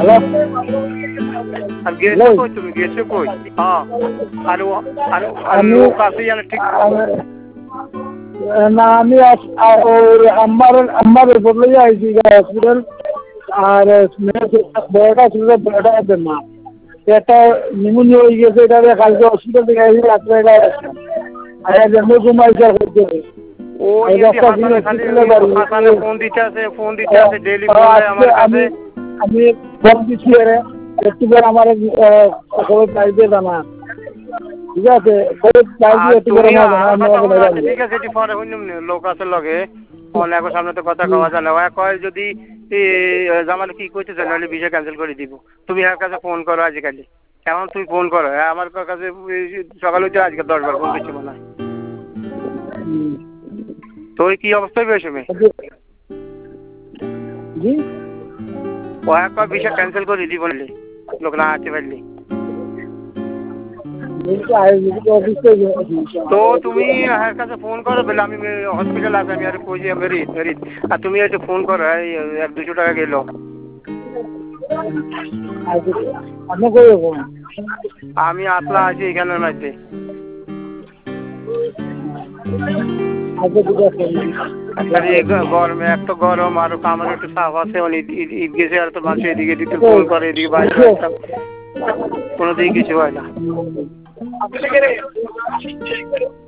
আর গেছো কই তুমি গেছো কই হ্যাঁ আর লোক আছে জানো ঠিক না আমি আমার বদলে যাইছি হসপিটাল আর বড়টা ছিল বড়টা না একটা নিমোনিয়া হয়ে গেছে এটা কালকে হসপিটাল থেকে আসি রাত্রে আর জন্ম ঘুমাইছে ও হাসানে ফোন দিতে আছে ডেইলি ফোন দেয় আমার কাছে আমি ফোন দিচ্ছি একটু করে আমার খবর চাইতে জানা ঠিক আছে ঠিক আছে এটি পরে লোক আছে লগে অনেক সামনে তো কথা কওয়া যায় না কয় যদি জামালে কি কইতে চাই নাহলে ভিসা ক্যান্সেল করে দিব তুমি এর কাছে ফোন করো আজকালি কেমন তুই ফোন করো আমার কাছে সকালে উঠে আজকে 10 বার ফোন দিচ্ছি মনে হয় তোর কি অবস্থায় বেশ ও একবার ভিসা ক্যান্সেল করে দিব বললি লোক না আসতে পারলি তো তুমি এর কাছে ফোন করো বলে আমি হসপিটাল আছে আমি আর কই যে মেরিট আর তুমি একটু ফোন করো 100-200 টাকা গেল আমি আসলা আছি এখানে নাইতে গরমে একটা গরম আর আমার একটু সাফ আছে ঈদ গেছে আর তো মানুষ এদিকে দিতে ফোন করে এদিকে বাইরে কোনো দিকে কিছু হয় না